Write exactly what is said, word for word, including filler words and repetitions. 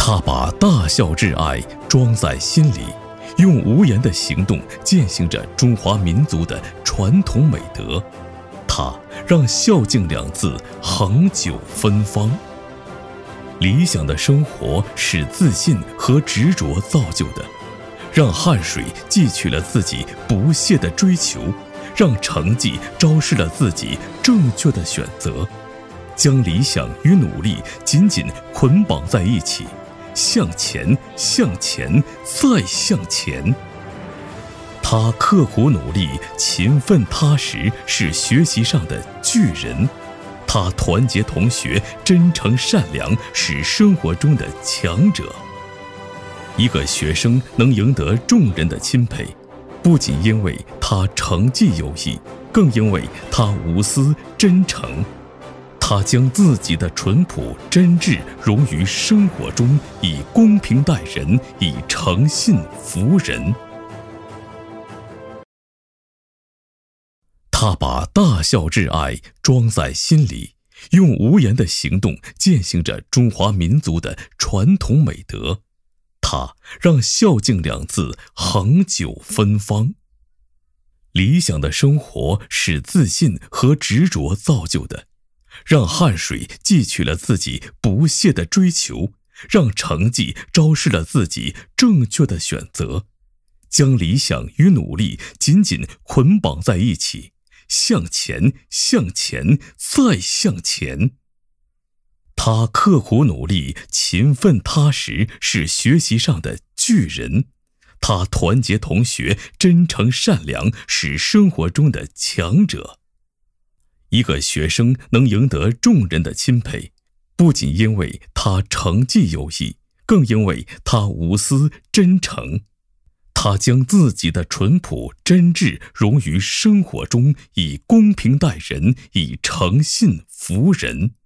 他把大孝至爱装在心里，用无言的行动践行着中华民族的传统美德。他让孝敬两字恒久芬芳。理想的生活是自信和执着造就的，让汗水汲取了自己不懈的追求，让成绩昭示了自己正确的选择，将理想与努力紧紧捆绑在一起，向前，向前，再向前。他刻苦努力，勤奋踏实，是学习上的巨人；他团结同学，真诚善良，是生活中的强者。一个学生能赢得众人的钦佩，不仅因为他成绩优异，更因为他无私真诚。他将自己的淳朴真挚融于生活中，以公平待人，以诚信服人。他把大孝至爱装在心里，用无言的行动践行着中华民族的传统美德。他让孝敬两字恒久芬芳。理想的生活是自信和执着造就的，让汗水汲取了自己不懈的追求，让成绩昭示了自己正确的选择，将理想与努力紧紧捆绑在一起，向前，向前，再向前。他刻苦努力，勤奋踏实，是学习上的巨人；他团结同学，真诚善良，是生活中的强者。一个学生能赢得众人的钦佩，不仅因为他成绩优异，更因为他无私真诚。他将自己的淳朴真挚融于生活中，以公平待人，以诚信服人。